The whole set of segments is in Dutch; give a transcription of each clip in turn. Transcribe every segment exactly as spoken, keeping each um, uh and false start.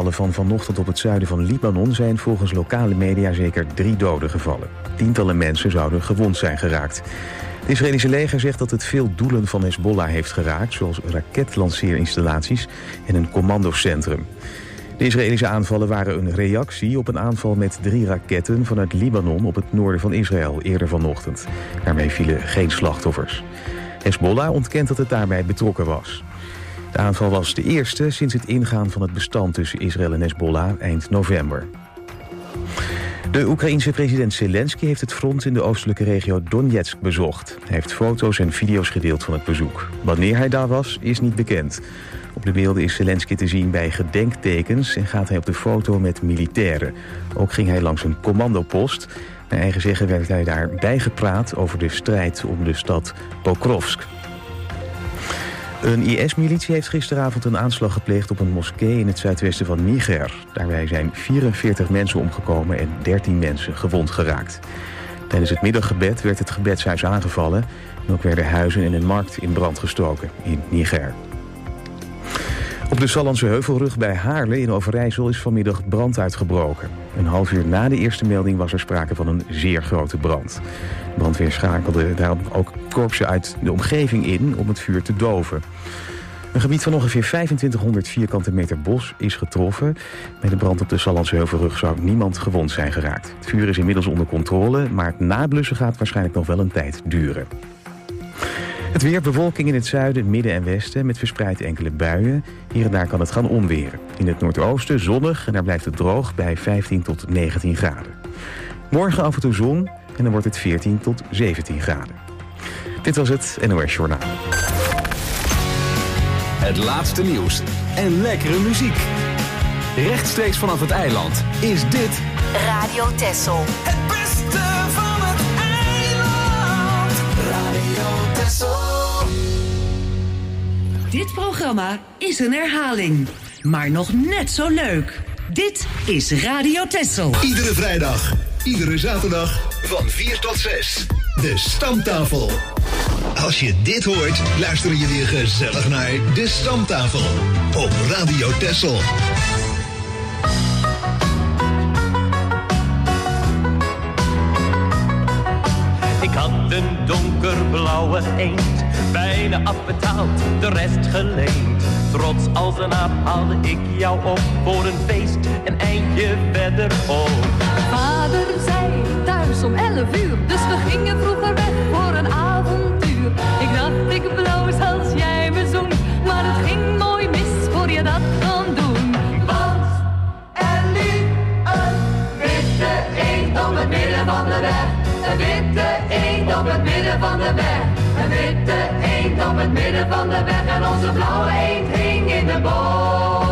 aanvallen van vanochtend op het zuiden van Libanon zijn volgens lokale media zeker drie doden gevallen. Tientallen mensen zouden gewond zijn geraakt. Het Israëlische leger zegt dat het veel doelen van Hezbollah heeft geraakt, zoals raketlanceerinstallaties en een commandocentrum. De Israëlische aanvallen waren een reactie op een aanval met drie raketten vanuit Libanon op het noorden van Israël eerder vanochtend. Daarmee vielen geen slachtoffers. Hezbollah ontkent dat het daarbij betrokken was. De aanval was de eerste sinds het ingaan van het bestand tussen Israël en Hezbollah eind november. De Oekraïense president Zelensky heeft het front in de oostelijke regio Donetsk bezocht. Hij heeft foto's en video's gedeeld van het bezoek. Wanneer hij daar was, is niet bekend. Op de beelden is Zelensky te zien bij gedenktekens en gaat hij op de foto met militairen. Ook ging hij langs een commandopost. Naar eigen zeggen werd hij daar bijgepraat over de strijd om de stad Pokrovsk. Een I S-militie heeft gisteravond een aanslag gepleegd op een moskee in het zuidwesten van Niger. Daarbij zijn vierenveertig mensen omgekomen en dertien mensen gewond geraakt. Tijdens het middaggebed werd het gebedshuis aangevallen en ook werden huizen en een markt in brand gestoken in Niger. Op de Sallandse Heuvelrug bij Haarle in Overijssel is vanmiddag brand uitgebroken. Een half uur na de eerste melding was er sprake van een zeer grote brand. De brandweer schakelde daarom ook korpsen uit de omgeving in om het vuur te doven. Een gebied van ongeveer vijfentwintighonderd vierkante meter bos is getroffen. Bij de brand op de Sallandse Heuvelrug zou niemand gewond zijn geraakt. Het vuur is inmiddels onder controle, maar het nablussen gaat waarschijnlijk nog wel een tijd duren. Het weer, bewolking in het zuiden, midden en westen met verspreid enkele buien. Hier en daar kan het gaan onweren. In het noordoosten zonnig en daar blijft het droog bij vijftien tot negentien graden. Morgen af en toe zon en dan wordt het veertien tot zeventien graden. Dit was het N O S Journaal. Het laatste nieuws en lekkere muziek. Rechtstreeks vanaf het eiland is dit Radio Texel. Het beste van het eiland. Radio Texel. Dit programma is een herhaling, maar nog net zo leuk. Dit is Radio Texel. Iedere vrijdag, iedere zaterdag van vier tot zes. De Stamtafel. Als je dit hoort, luister je weer gezellig naar De Stamtafel op Radio Texel. Ik had een donkerblauwe eend, bijna afbetaald, de rest geleend. Trots als een aap haalde ik jou op voor een feest, een eindje verderop. Vader zei thuis om elf uur, dus we gingen vroeger weg voor een avontuur. Ik dacht ik bloos als jij me zoent, maar het ging mooi mis voor je dat kon doen. Want er liep een witte eend op het midden van de weg. Een witte eend op het midden van de weg. Een witte eend op het midden van de weg. En onze blauwe eend hing in de bomen.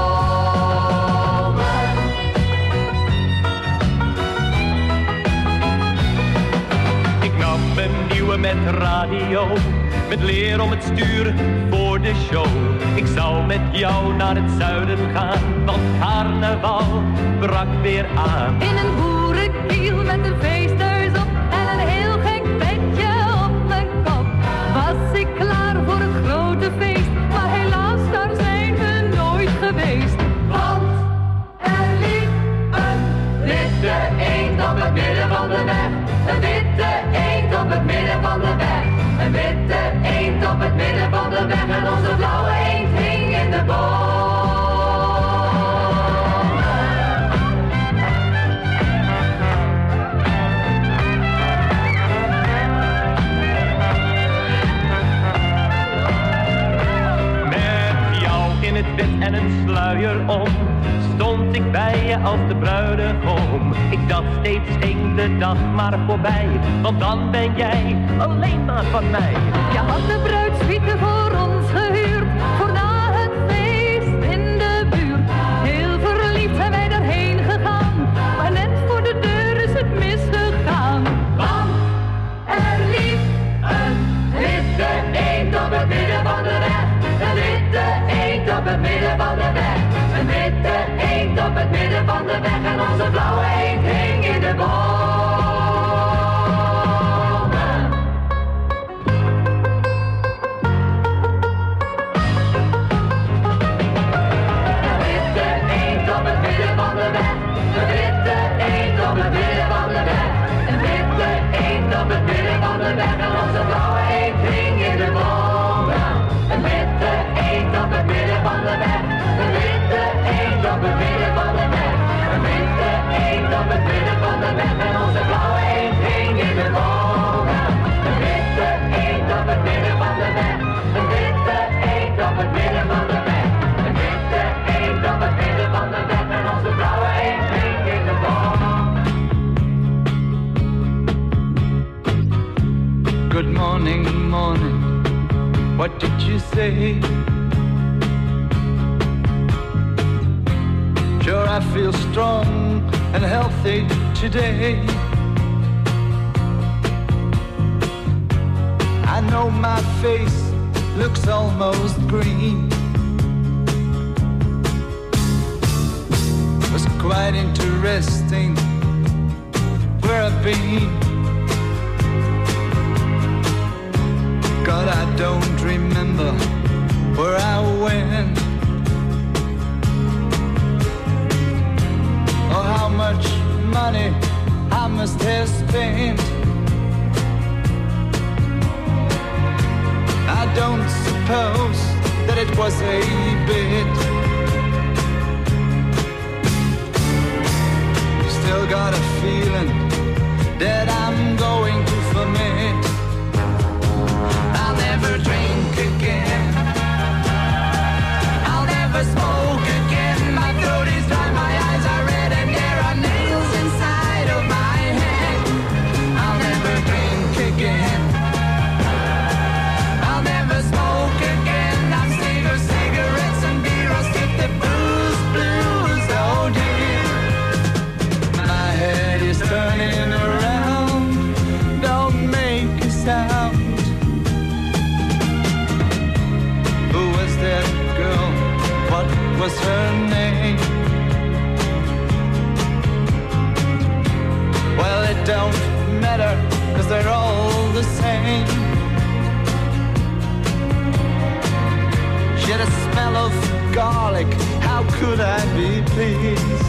Ik nam een nieuwe met radio, met leer om het sturen voor de show. Ik zou met jou naar het zuiden gaan, want carnaval brak weer aan. In een boerenkiel met een feesthuis op en een heel gek petje op mijn kop. Was ik klaar voor een grote feest, maar helaas daar zijn we nooit geweest. Want er liep een witte eend op het midden van de weg. Een witte eend op het midden van de weg. Een witte eend op het midden van de weg. En onze blauwe eend hing in de boom. In het wit en een sluier om, stond ik bij je als de bruidegom. Ik dacht steeds ging de dag maar voorbij, want dan ben jij alleen maar van mij. Je had de bruidssuite voor ons gehuurd, voor na het feest in de buurt. Heel verliefd zijn wij daarheen gegaan, maar net voor de deur is het misgegaan. Want er liep een witte eend op het midden van de weg. Een witte eend op het midden van de weg. Een witte eend op het midden van de weg. En onze blauwe eend hing in de bomen. de weg en onze blauwe eend hing in de bomen. Een witte eend op het midden van de weg. Een witte eend op het midden van de weg. Een witte eend op het midden van de weg en onze blauwe eend hing in de bomen. Een witte eend op het midden van de weg. Een witte eend op het midden van de weg. Een witte eend op het midden van de weg en onze blauwe eend hing in de bomen. Good morning, morning, what did you say? Sure, I feel strong and healthy today. I know my face looks almost green. It was quite interesting where I've been. God, I don't remember where I went or how much money I must have spent. I don't suppose that it was a bit. Still got a feeling that I'm going to ferment. I'll never drink again. I'll never smoke again. My throat is dry, my eyes are red, and there are nails inside of my head. I'll never drink again. I'll never smoke again. I'm sick of cigarettes and beer. I'll skip the booze, blues, oh dear. My head is turning around. Don't make a sound. That girl, what was her name? Well, it don't matter, cause they're all the same. She had a smell of garlic, how could I be pleased?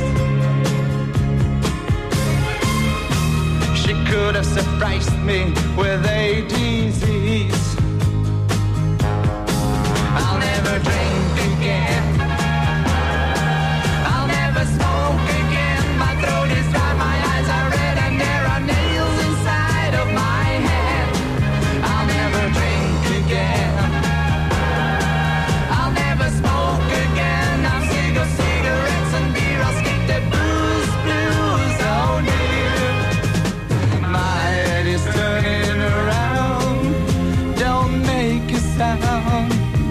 She could have surprised me with a disease. I'll never drink again. I'll never smoke again. My throat is dry, my eyes are red, and there are nails inside of my head. I'll never drink again. I'll never smoke again. I'm sick of cigarettes and beer. I'll skip the booze, blues, oh dear. My head is turning around. Don't make a sound.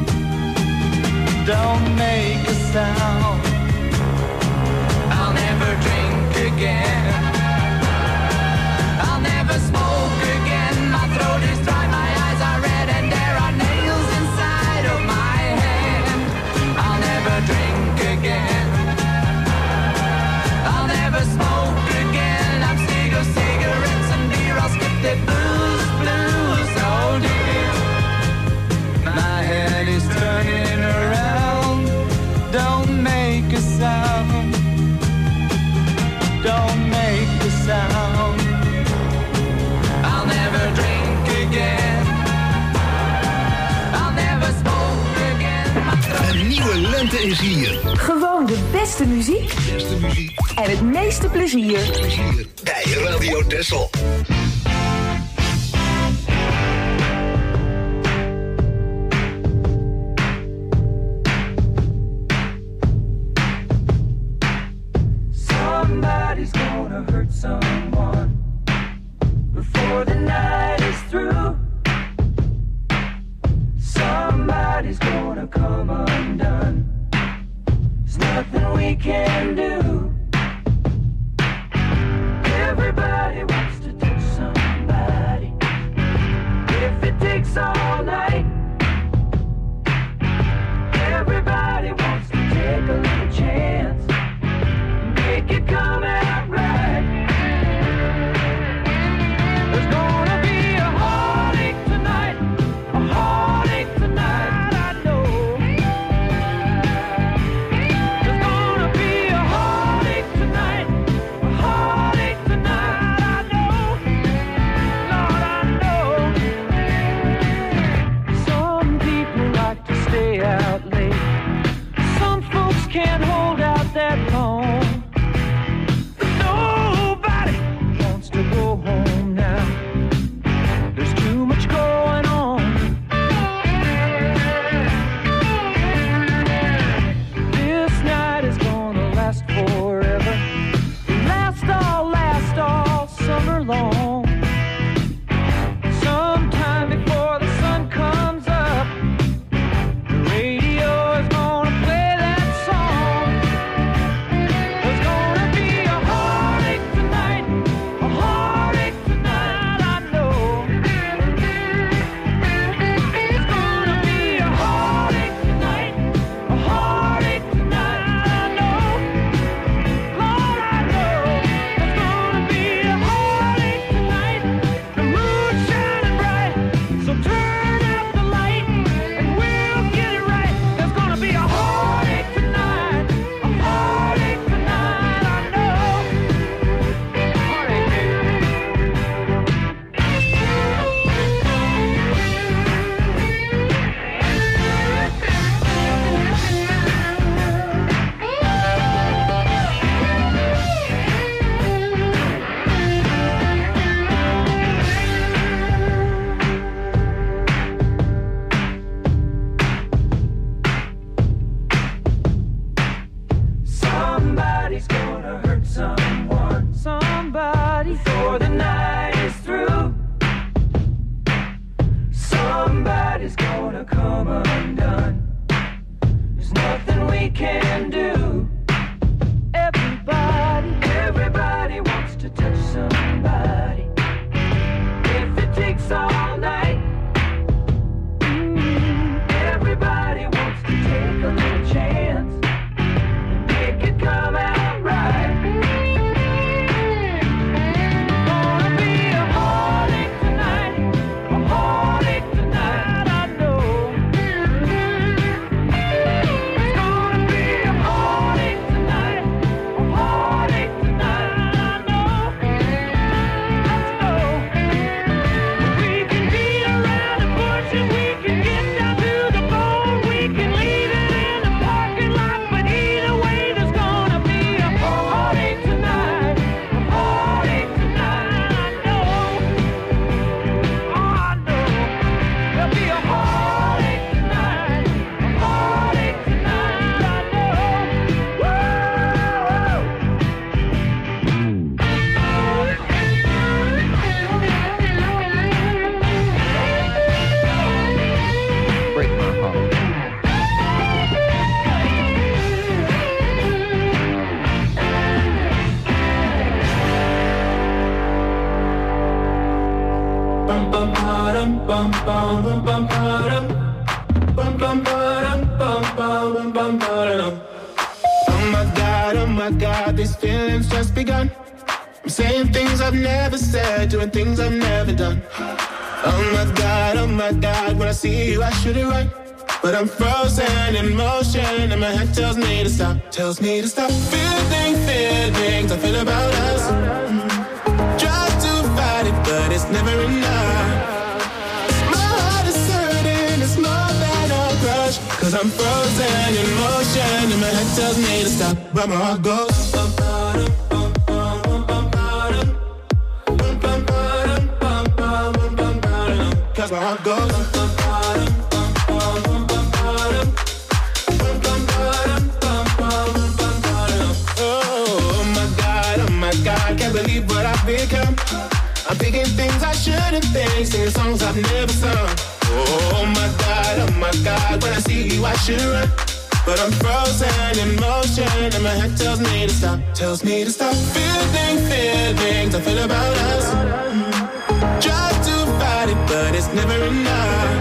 Don't make a sound. I'll never drink again. I'll never smoke again. My throat is dry, my eyes are red, and there are nails inside of my head. I'll never drink again. I'll never smoke again. I'm sick of cigarettes and beer. I'll skip the booze, blues, oh dear. My head is turning around. Don't make a sound. Don't make a sound. I'll never drink again. I'll never smoke again. Een nieuwe lente is hier. Gewoon de beste muziek. Beste muziek. En het meeste plezier. Plezier. Bij Radio Texel. Somebody's gonna hurt someone before the night is through. Somebody's gonna come undone. There's nothing we can do. Everybody wants to touch somebody. If it takes all night. Everybody wants to take a little chance. Make it come out right. There's gonna be a heartache tonight, a heartache tonight, I know. There's gonna be a heartache tonight, a heartache tonight, I know. Lord, I know. that long. But nobody wants to go home now. There's too much going on. This night is gonna last forever. Last all, last all summer long. Sometime before the sun comes up, the radio is gonna play that song. There's gonna be a heartache tonight, a heartache tonight, I know. It's gonna be a heartache tonight, a heartache tonight, I know. Lord, I know. There's gonna be a heartache tonight, the moon's shining bright, so turn out the light and we'll get it right. There's gonna be a heartache tonight, a heartache tonight, I know. Heartache, baby. Somebody's gonna hurt someone, somebody, before the night is through. Somebody's gonna come undone. There's nothing we can do. Everybody, everybody wants to touch somebody. If it takes all night, mm, everybody wants to take a little chance. Make it come out right. Gonna be a heartache tonight, a heartache tonight, I know. It's gonna be a heartache tonight, a heartache tonight, I know. Let's go. We can beat around the bushes, we can get down to the bone, we can leave it in the parking lot, but either way there's gonna be a heartache tonight, a heartache tonight, I know. Oh, I know. There'll be a heartache tonight, a heartache tonight, I know. Break my heart. Bum bum ba-dum, bum bum bum bum ba-dum. Bum bum ba-dum, bum bum bum bum ba-dum. Oh my God, oh my God, these feelings just begun. I'm saying things I've never said, doing things I've never done. Oh my God, oh my God, when I see you I should it right, but I'm frozen in motion and my head tells me to stop, tells me to stop. Feeling, feelings I feel about us. Mm. Try to fight it, but it's never enough. My heart is hurting, it's more than a crush, cause I'm frozen in motion and my head tells me to stop, but my heart goes bum, ba-dum, bum, bum, bum, bum, ba-dum. Bum, bum, ba-dum, bum, bum, bum, bum, ba-dum. Cause my heart goes bum, bum, ba-dum, bum, bum, bum, bum, ba-dum. Bum, bum, ba-dum, bum, bum, bum, bum, ba-dum. Oh my God, oh my God, can't believe what I've become. I'm thinking things I shouldn't think, singing songs I've never sung. Oh my God, oh my God, when I see you I should run, but I'm frozen in motion and my head tells me to stop, tells me to stop. Feeling, feelings I feel about us. Mm. Try to fight it, but it's never enough.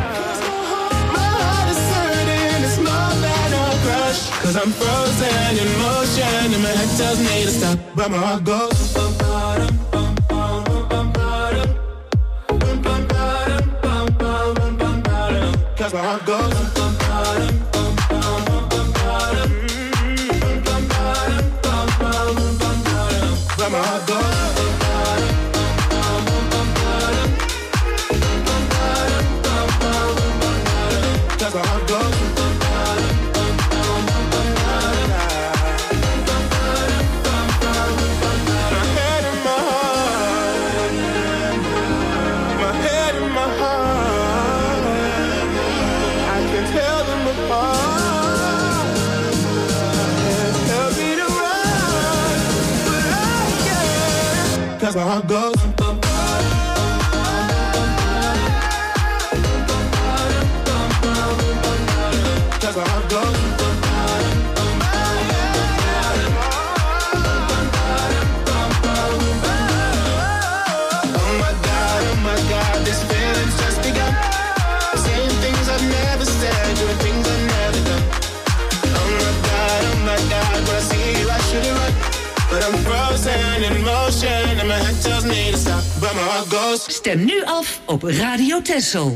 My heart is hurting, it's more than a crush, cause I'm frozen in motion and my head tells me to stop, but my heart goes bum, ba-dum, bum, bum, bum, bum, ba-dum. Bum, bum, ba-dum, bum, bum, bum, bum, ba-dum. Cause my heart goes bum, ba-dum, bum, bum, bum, bum, ba-dum. Bum, bum, ba-dum, bum, bum, bum, bum, ba-dum. But my heart goes bum, ba-dum, bum, bum, bum, ba-dum. Bum, bum, ba-dum, bum, bum, bum, bum, ba-dum. Cause my heart goes bum, ba-dum, bum, bum, bum, bum, ba-dum. That's how it goes. That's how it goes. Doing things I've never done. Oh my God, oh my God, when I see you I should've run, but I'm frozen in motion and my head tells me to stop, but my heart goes. Stem nu af op Radio Texel.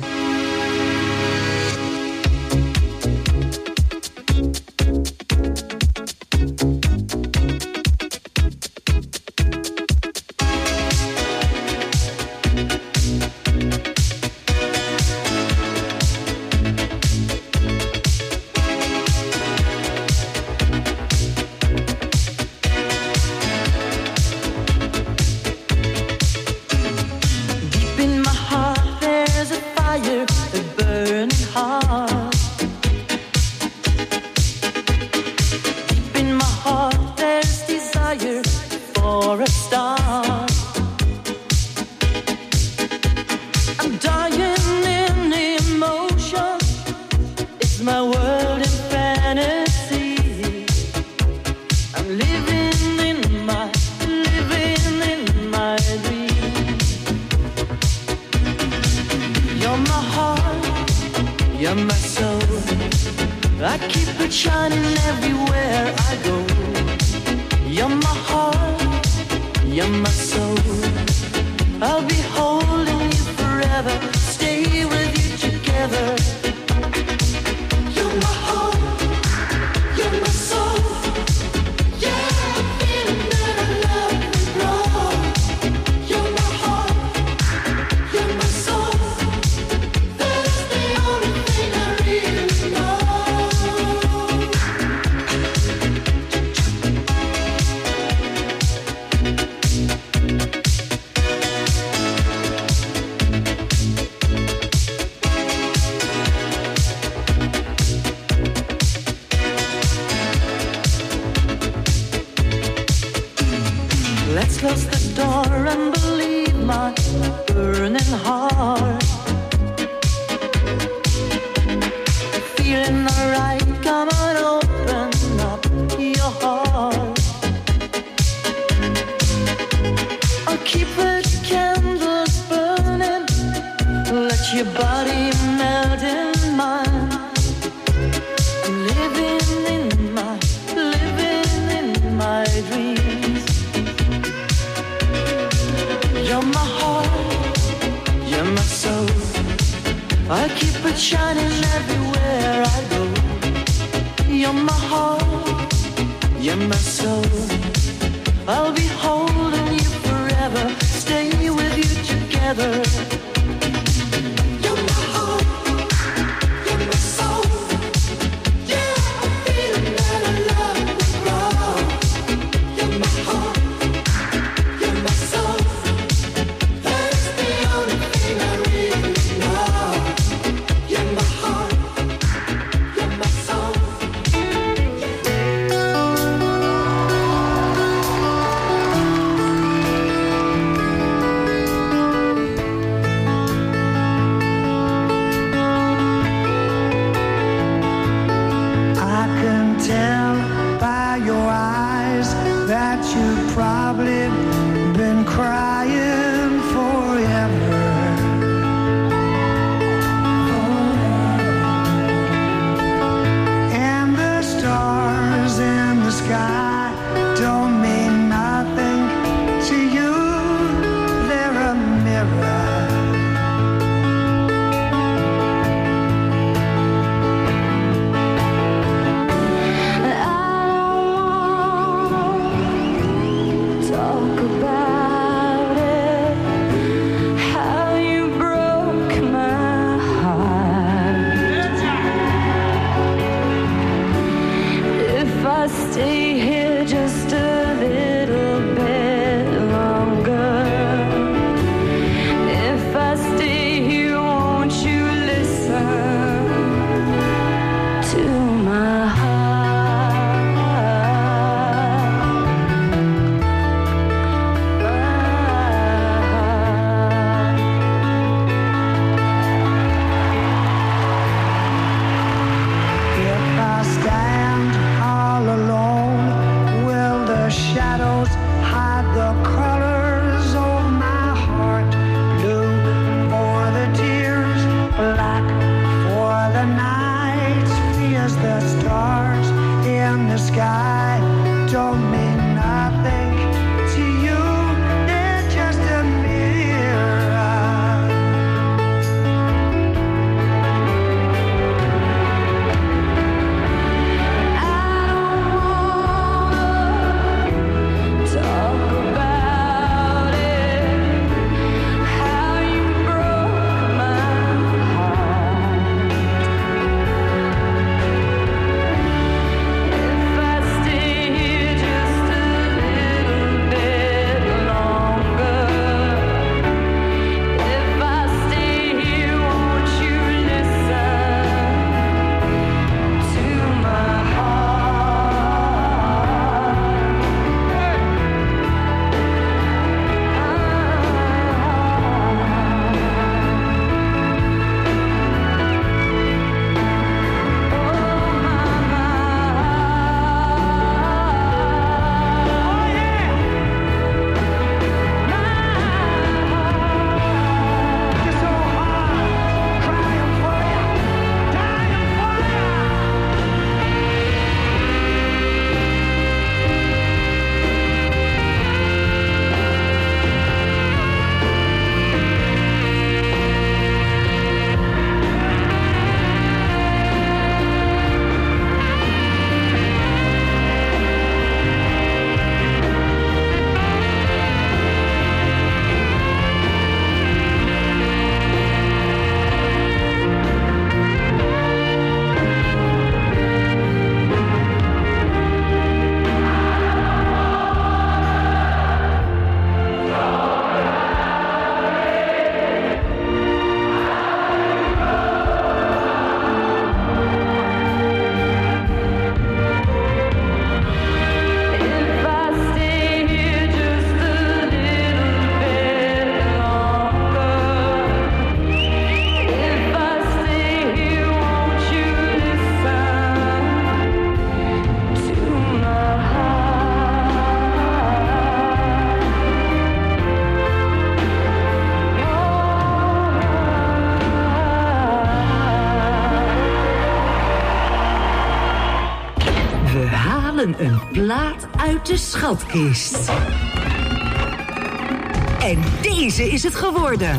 een plaat uit de schatkist. En deze is het geworden.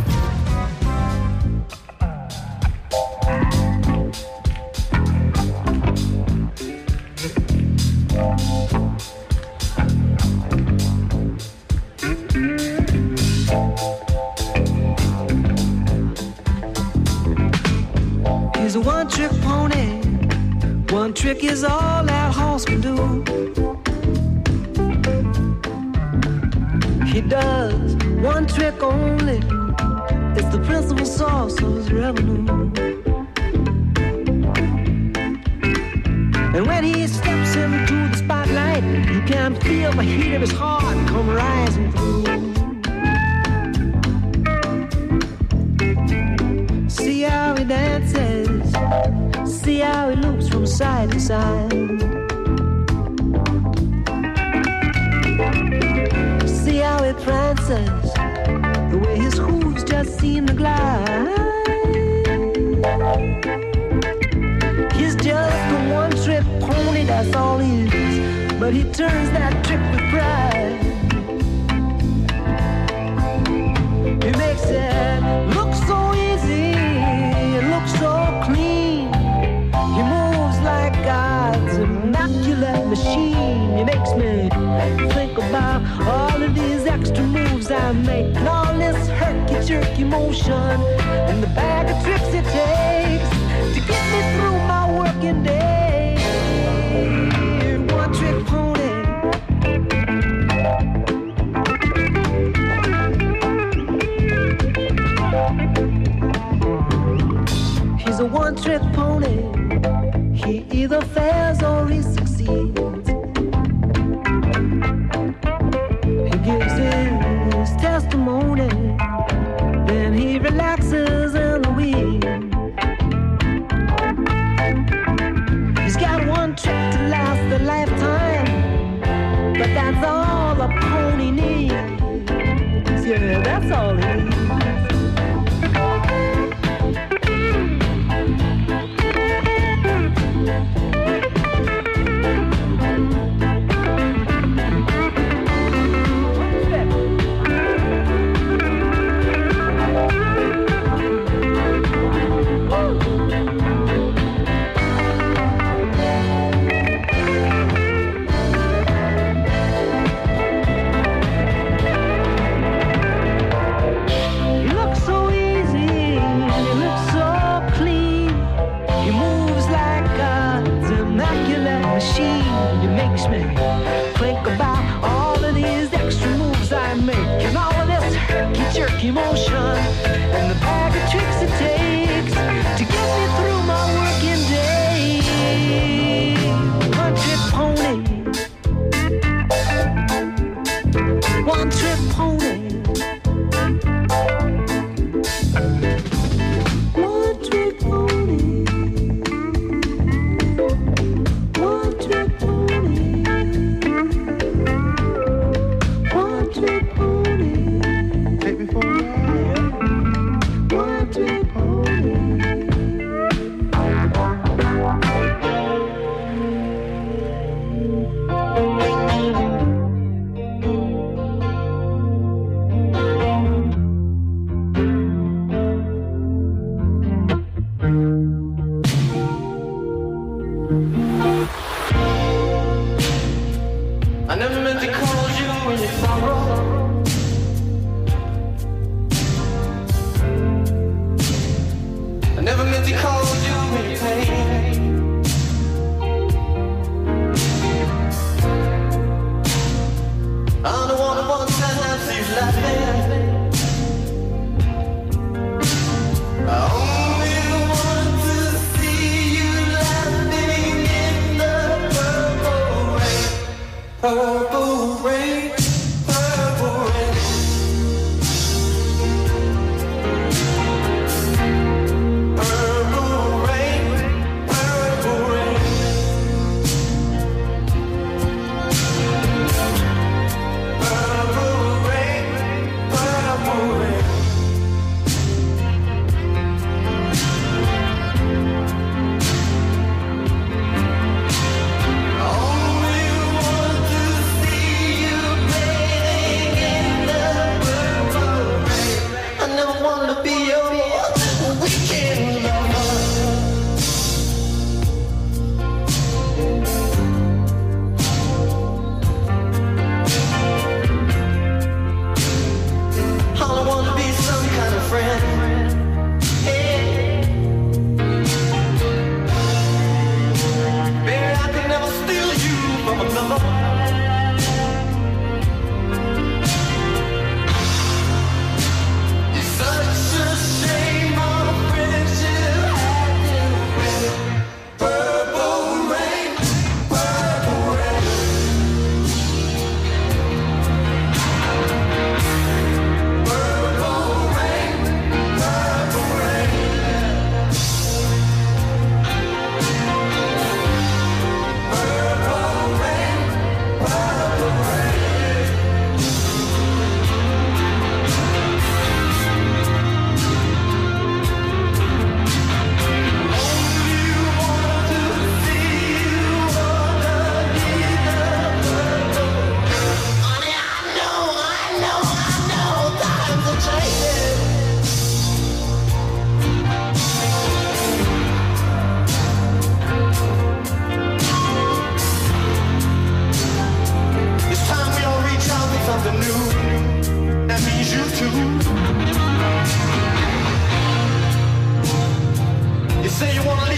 He's a one-trick pony. One trick is all that horse can do. He does one trick only. It's the principal source of his revenue. And when he steps into the spotlight, you can feel the heat of his heart come rising through. See how he dances, see how he loops from side to side. See how he prances, the way his hooves just seem to glide. He's just a one-trick pony, that's all he is. But he turns that trick with pride. He makes it look so easy, it looks so clean. He moves like God's immaculate machine. He makes me think about all of these extra moves I make, and all this herky-jerky motion, and the bag of tricks it takes to get me through my working day. One trick pony. He's a one trick pony. He either fails or he succeeds. He gives his testimony, then he relaxes in the weed. He's got one trick to last a lifetime, but that's all a pony needs. Yeah, that's all he needs. Emotion and the bag of tricks it takes to get me through my working day. One trick pony, one trick pony, one trick pony, one trick pony, one trick pony. Take me for a one trick pony. I never meant to call you when you sorrow. I never meant to call you when you pain. I'm the one who wants to have you laughing. I only want to see you laughing in the purple rain. Purple rain, purple rain. Purple rain, purple rain. Purple rain, purple rain.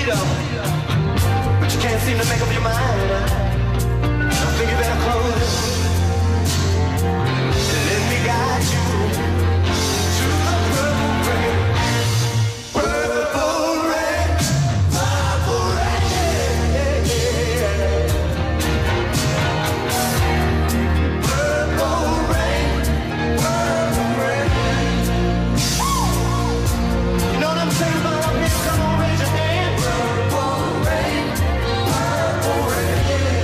you, but you can't seem to make up your mind. I think you better close it and let me guide you to the purple rain. Purple rain, purple rain, yeah, yeah. Purple rain, purple rain. You know what I'm saying about up here? Come on, raise your hand. Purple rain, purple rain.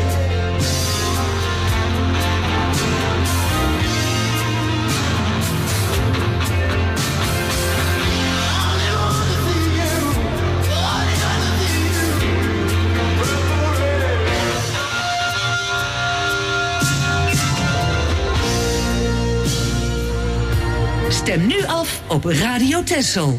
Stem nu af op Radio Texel.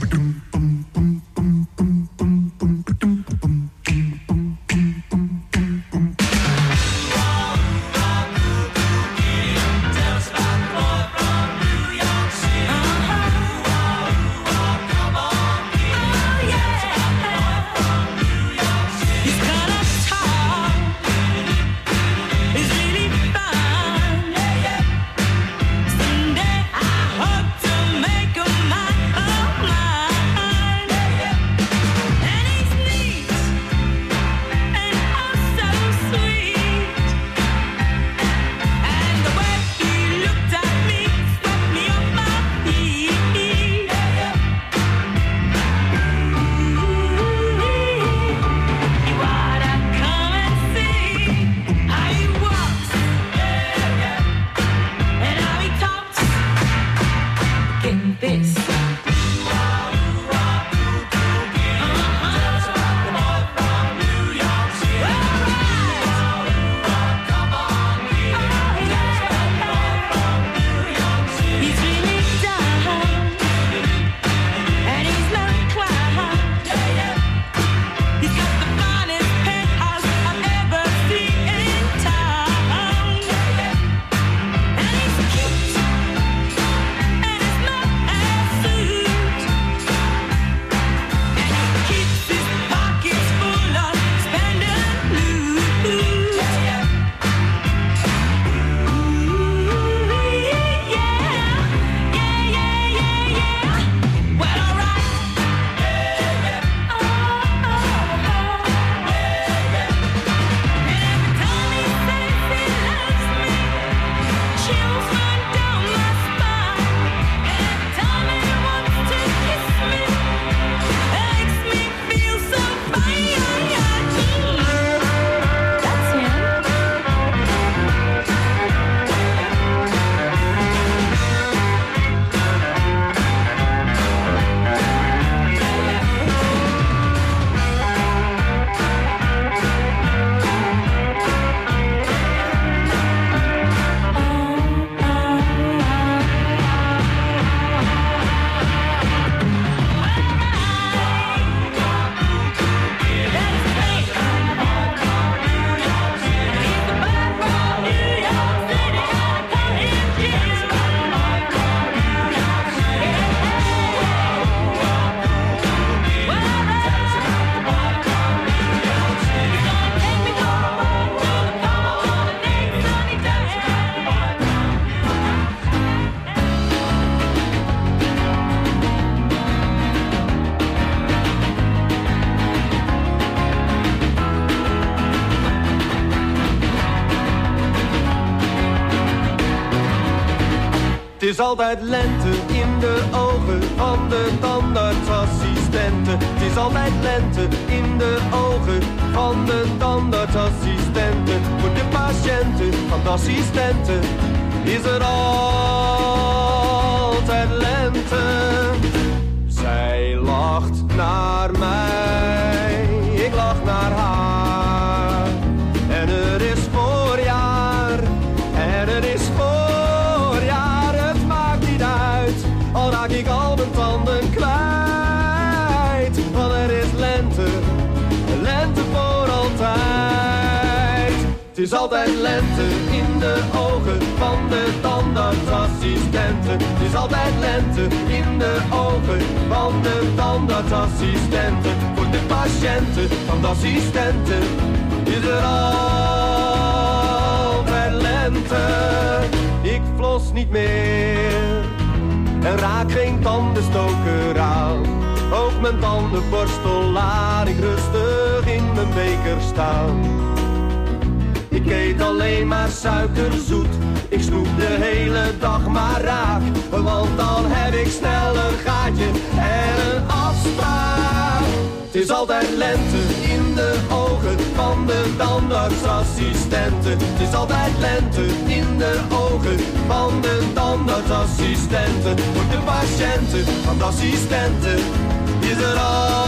Het is altijd lente in de ogen van de tandartsassistenten. Het is altijd lente in de ogen van de tandartsassistenten. Voor de patiënten van de assistenten is er altijd lente. Zij lacht naar mij, ik lach naar haar. En er is voorjaar, en er is voorjaar. Al raak ik al mijn tanden kwijt. Want er is lente, lente voor altijd. Het is altijd lente in de ogen van de tandartsassistent. lente, het is altijd lente in de ogen van de tandartsassistenten. Voor de patiënten van de assistenten is er altijd lente. Ik flos niet meer en raak geen tandenstoker aan. Ook mijn tandenborstel laat ik rustig in mijn beker staan. Ik eet alleen maar suikerzoet, ik snoep de hele dag maar raak. Want dan heb ik snel een gaatje en een afspraak. Het is altijd lente in de ogen van de tandartsassistenten. Het is altijd lente in de ogen van de tandartsassistenten. Voor de patiënten van de assistenten is er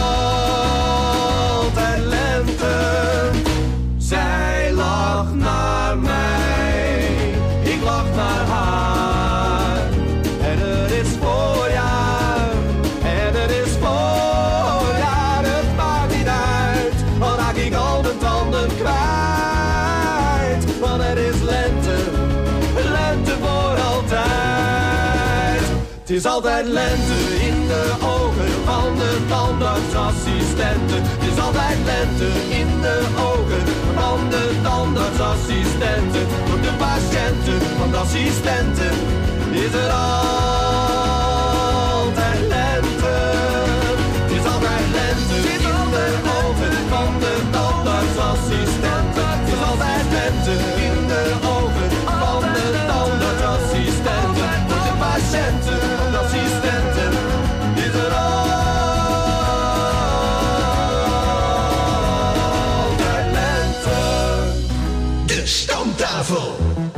altijd lente. Zij lacht naar mij, ik lach naar haar. En er is voorjaar, en er is voorjaar. Het maakt niet uit, al raak ik al mijn tanden kwijt. Want er is lente, lente voor altijd. Het is altijd lente in de ogen van de tandartsassistenten. Het is altijd lente in de ogen van de tandartsassistenten. Voor de patiënten van de assistenten is er altijd lente. Het is altijd lente in de ogen van de tandartsassistenten. Het is altijd lente in de ogen van de tandartsassistenten. Voor de patiënten van de assistenten is er altijd lente. De Stamtafel.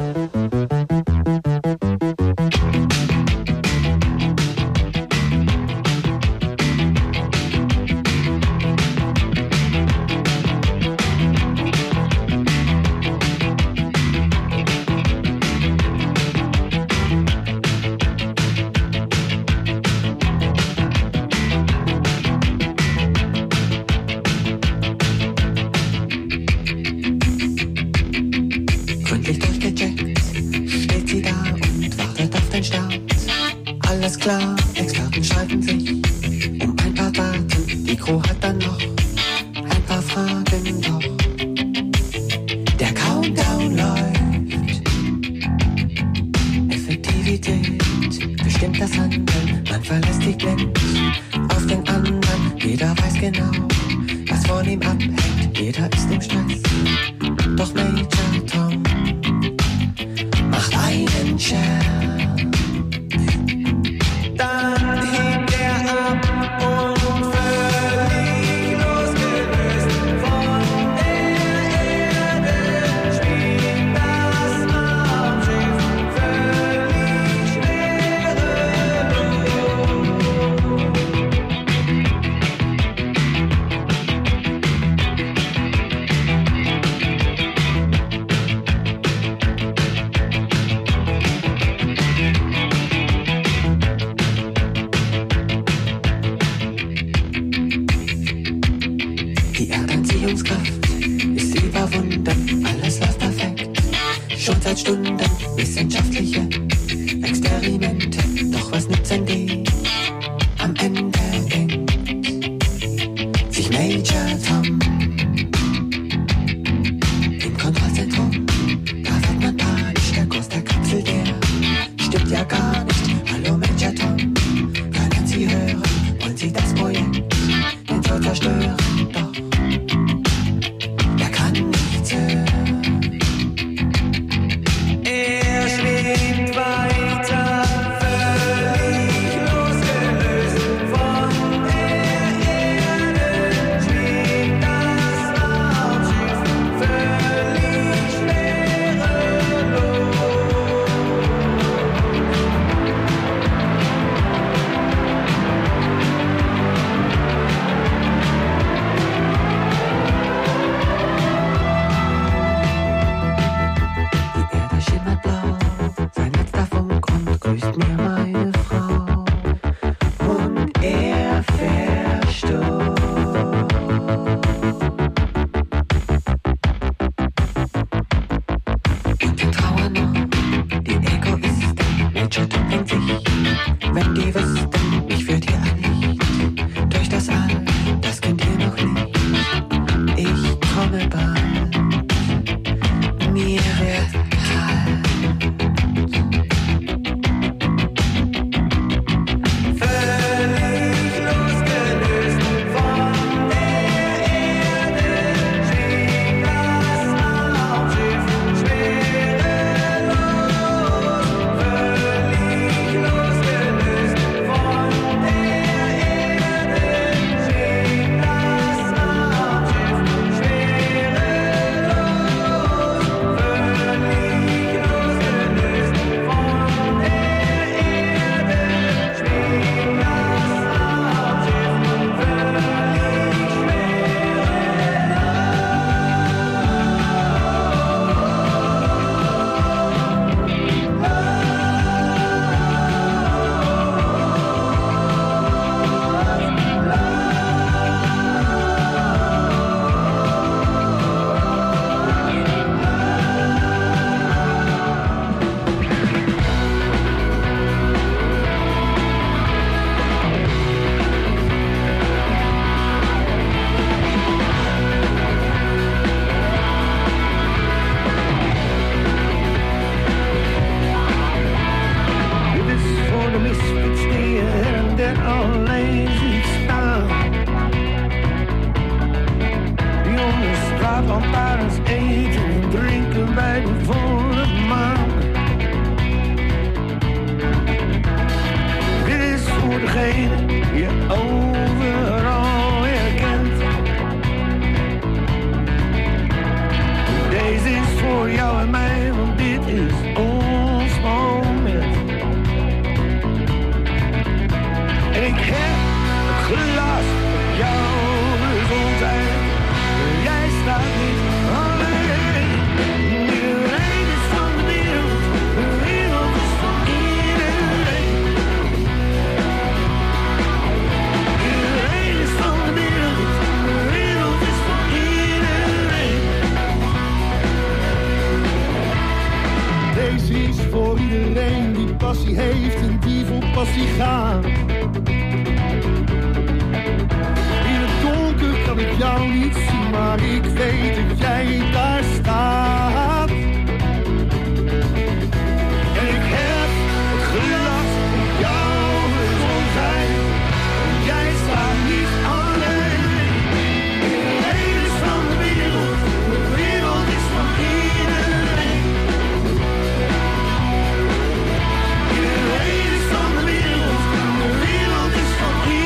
Gründlich durchgecheckt, steht sie da und wartet auf den Start. Alles klar, Experten streiten sich um ein paar Daten. Die Crew hat dann noch ein paar Fragen, doch der Countdown läuft. Effektivität bestimmt das Handeln, man verlässt sich blind auf den anderen. Jeder weiß genau, was von ihm abhängt, jeder ist im Stress. Doch Major Tom macht einen Scherz. Dann hebt er ab und völlig losgelöst von der Erde spielt das Raumschiff völlig schwerelos. Die Erdanziehungskraft ist überwunden, alles läuft perfekt. Schon seit Stunden wissenschaftliche Experimente. Doch was nützen die? Am Ende denkt sich Major Tom im Kontrollzentrum. Da wird man panisch, der Kurs der Kapsel, der stimmt ja gar nicht. Hallo Major Tom, können Sie hören? Wollen Sie das Projekt denn so zerstören? Doch er kann nichts hören. Er schwebt weiter, völlig losgelöst von der Erde. Schwebt das Raumschiff völlig schwerelos. Die Erde schimmert blau, sein letzter Funk und grüßt mir meine Frau. Und er verstummt. Und wir trauern noch, die Egoisten. Major Tom denkt sich, beginnen, je overal herkent. Deze is voor jou en mij, want dit is ons moment. En ik heb het glas van jouw gezondheid. Jij staat niet alleen. Iedereen is van de wereld, de wereld is van iedereen. Iedereen is van de wereld, de wereld is van iedereen. Deze is voor iedereen die passie heeft en die vol passie gaat. Kan ik jou niet zien, maar ik weet dat jij daar staat. En ik heb het glas van jouw gezondheid. Jij staat niet alleen. Iedereen is van de wereld, de wereld is van iedereen. Iedereen is van de wereld, de wereld is van iedereen.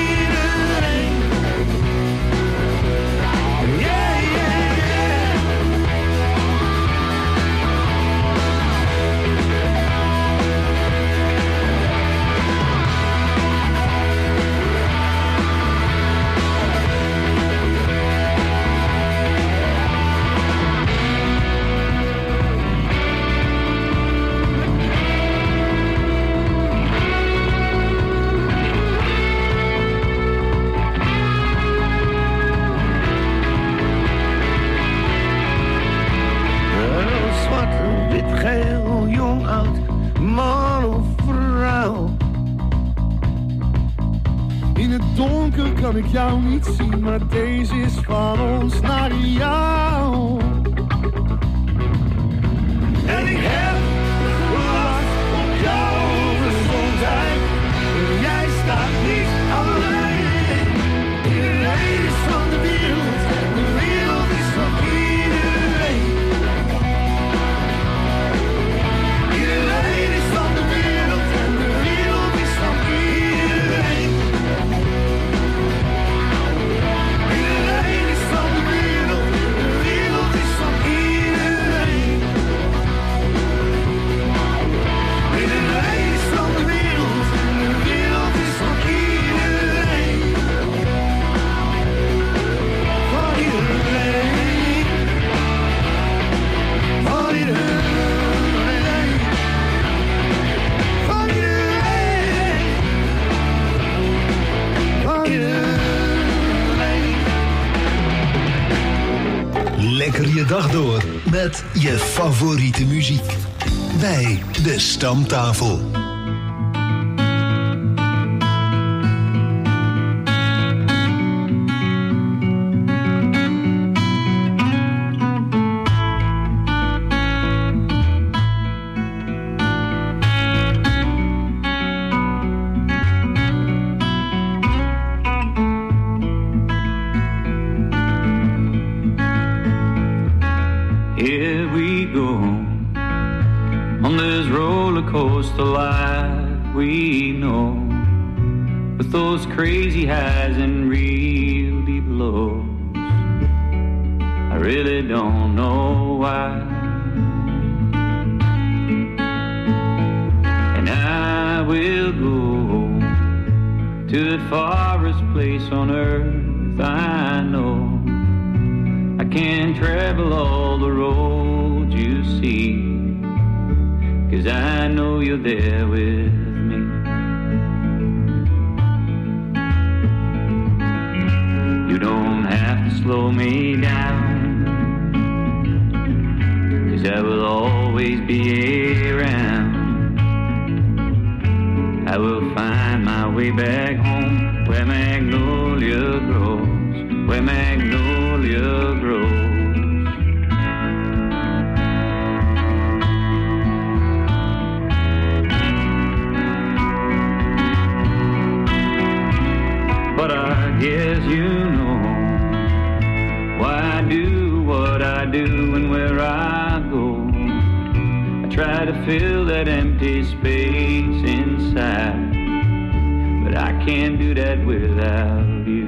Geel, jong, oud, man of vrouw. In het donker kan ik jou niet zien, maar deze is van ons naar jou. En ik heb last op jouw gezondheid. Jij staat niet alleen. Iedereen is van de wereld, de wereld is van iedereen. Iedereen is van de wereld en de wereld is van iedereen. Iedereen is van de wereld, de wereld is van iedereen. Iedereen is van de wereld en de wereld is van iedereen. Van iedereen. Van iedereen. Lekker je dag door met je favoriete muziek. Bij de Stamtafel. Here we go on this roller coaster life we know, with those crazy highs and real deep lows. I really don't know why, and I will go to the farthest place on earth I know. I can't travel all the roads you see, 'cause I know you're there with me. You don't have to slow me down, 'cause I will always be around. I will find my way back home, where magnolia grows, where magnolia grows. But I guess you know why I do what I do and where I go. I try to fill that empty space inside, but I can't do that without you.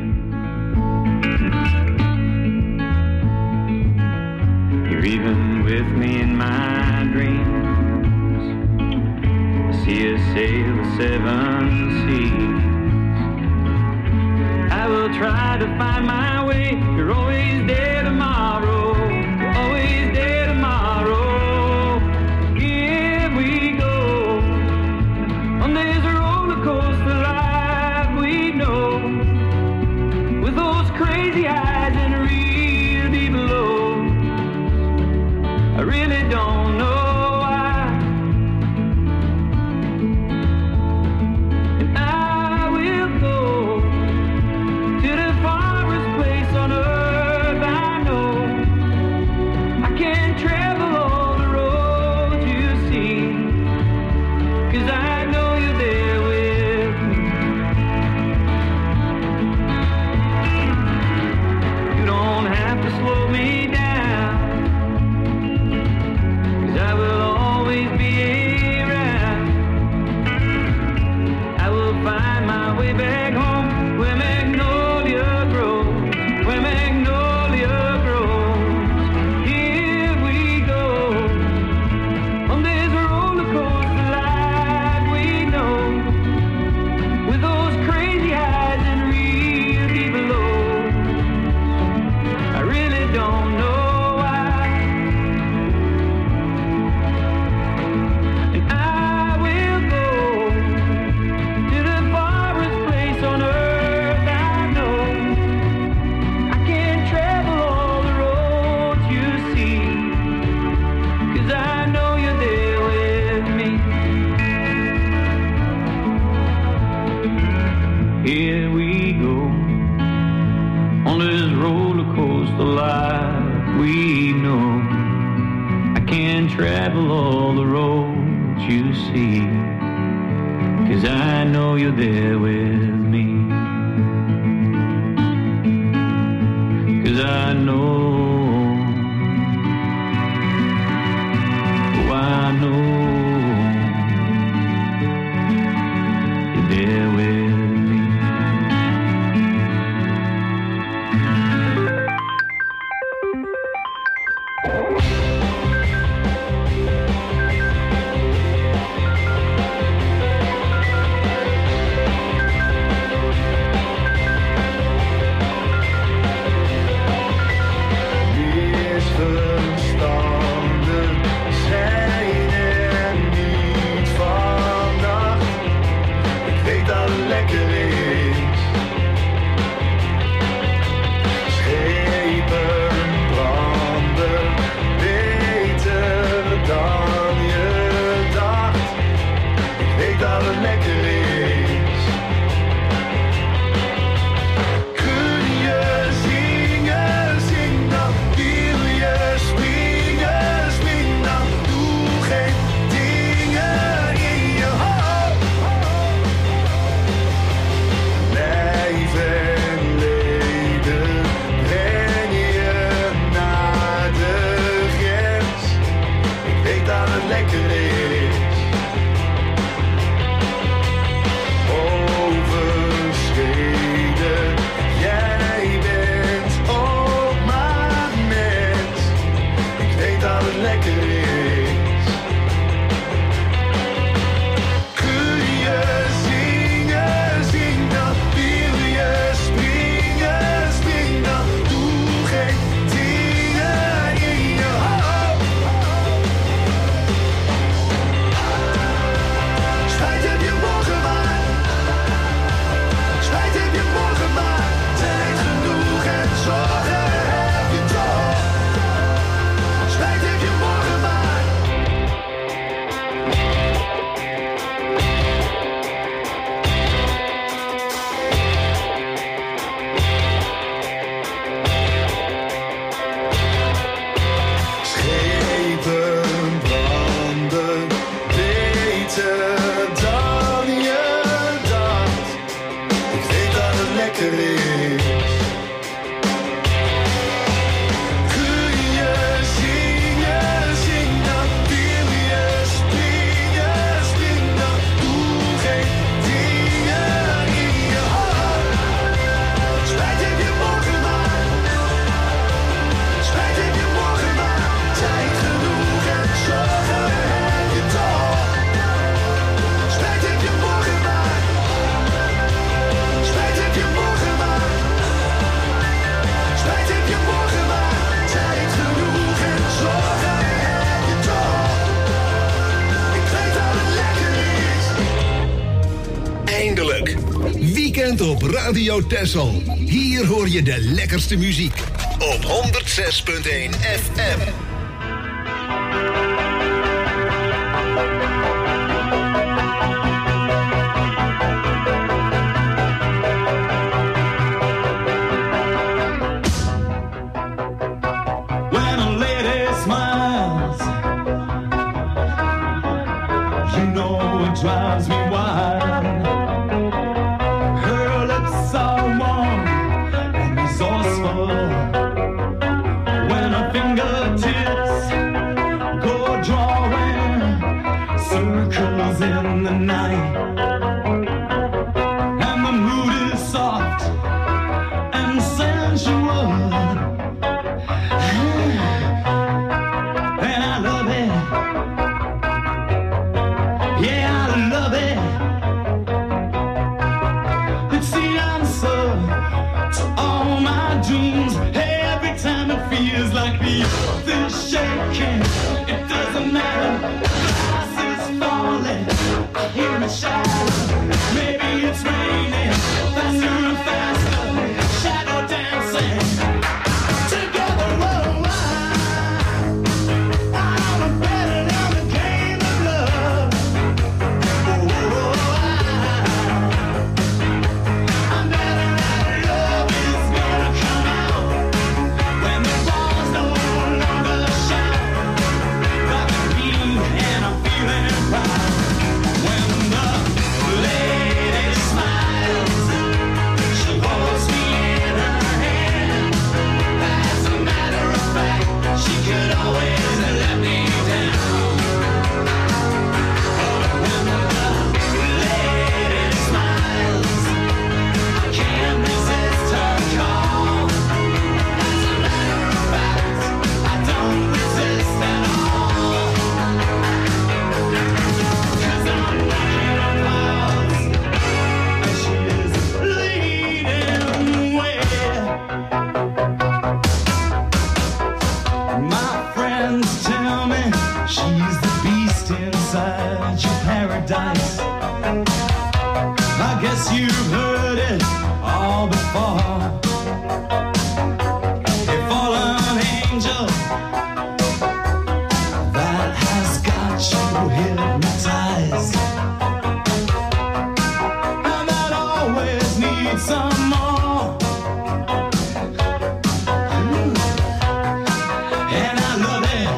You're even with me in my dreams. I see us sail the seven seas. I will try to find my way. You're always there tomorrow. You're always there tomorrow. Here we go on this roller coaster life we know, with those crazy eyes and real deep lows. I really don't know. Travel all the roads you see, 'cause I know you're there with me. 'Cause I know, oh I know you're there with me. Doe geen dingen in je bent op Radio Texel. Hier hoor je de lekkerste muziek. Op honderd zes punt één F M. When a lady smiles, you know it drives me wild. Her lips are warm and resourceful. When her fingertips go drawing circles in the night, and the mood is soft and sensual. And I love it. Yeah, I love it. It's the answer to all my dreams. Every time it feels like the earth is shaking. It doesn't matter, the glass is falling. I hear it shatter. Maybe it's raining faster and faster. Shadow dancing together. Whoa, I'm better than the game of love. I'm better than love is gonna come out when the walls no longer shout. Got the beat and I'm feeling proud. When the lady smiles, she holds me in her hand. As a matter of fact, she could always let me down. When the lady smiles, I can't resist her call. As a matter of fact, I don't resist at all. 'Cause I'm walking on clouds, and she is leading the way. My friends tell me she's the beast inside your paradise. I guess you've heard it all before. A fallen angel that has got you hypnotized, and that always needs some more. And I love it.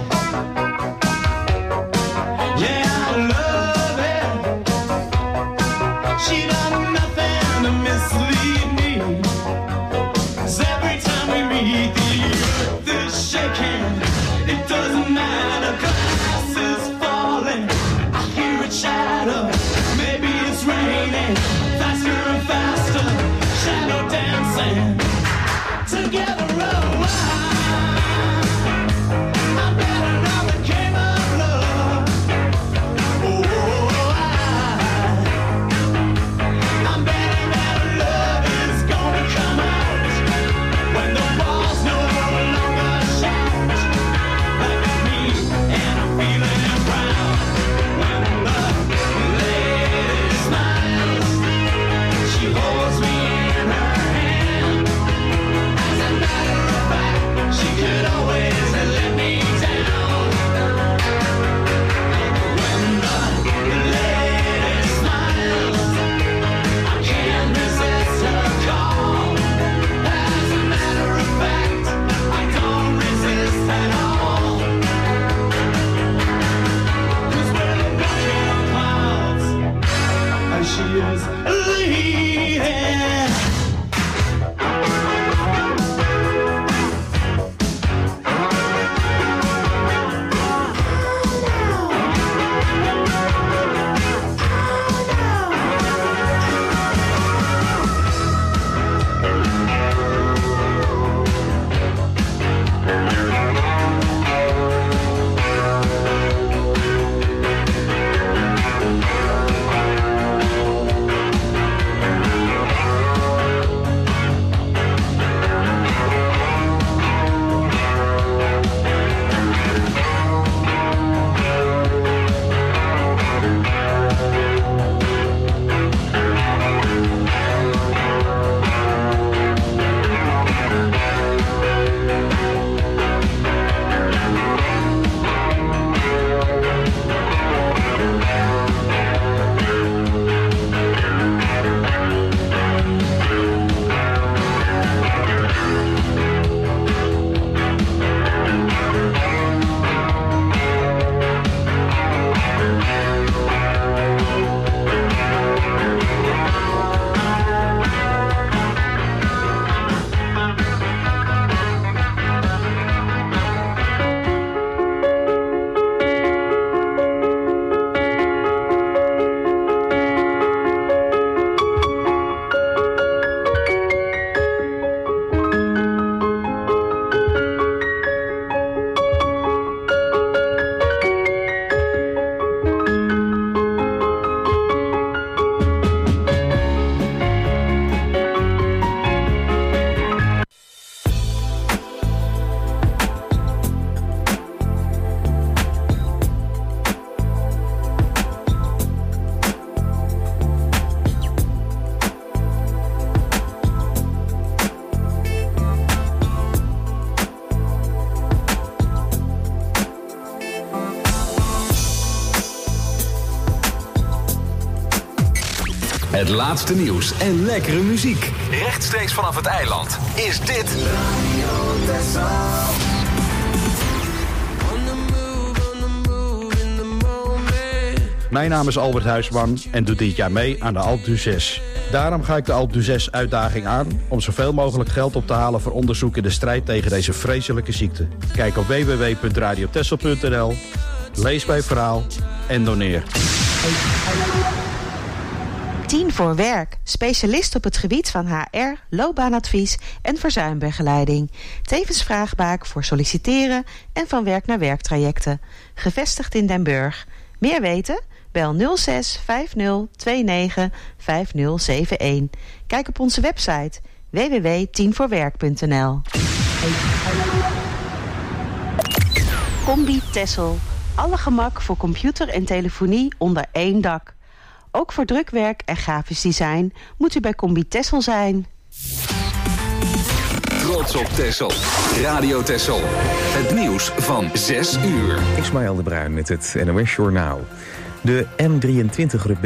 Yeah, I love it. She done nothing to mislead me. 'Cause every time we meet, the earth is shaking. It doesn't matter, glass is falling. I hear it shatter. Maybe it's raining faster and faster. Shadow dancing together. Oh, I'm better than the game of love. Oh, I'm better than love is gonna come out when the walls no longer shout. Like me, and I'm feeling proud. When the lady smiles, she holds me in her hand. As a matter of fact, she could always let me down. When the lady smiles, I can't resist her call. As a matter of fact, I don't resist at all. 'Cause we're walking on clouds, and she is leading. Het laatste nieuws en lekkere muziek. Rechtstreeks vanaf het eiland is dit Radio Texel. Mijn naam is Albert Huisman en doe dit jaar mee aan de Alpe d'Huez. Daarom ga ik de Alpe d'Huez uitdaging aan om zoveel mogelijk geld op te halen voor onderzoek in de strijd tegen deze vreselijke ziekte. Kijk op w w w punt radio texel punt n l, lees mijn verhaal en doneer. tien voor werk, specialist op het gebied van H R, loopbaanadvies en verzuimbegeleiding. Tevens vraagbaak voor solliciteren en van werk naar werktrajecten. Gevestigd in Den Burg. Meer weten? Bel nul zes vijf nul twee negen vijf nul zeven een. Kijk op onze website w w w punt tien voor werk punt n l. Combi Texel. Alle gemak voor computer en telefonie onder één dak. Ook voor drukwerk en grafisch design moet u bij Combi Texel zijn. Trots op Texel. Radio Texel. Het nieuws van zes uur. Ismaël de Bruin met het N O S Journaal. De M drieëntwintig rebellen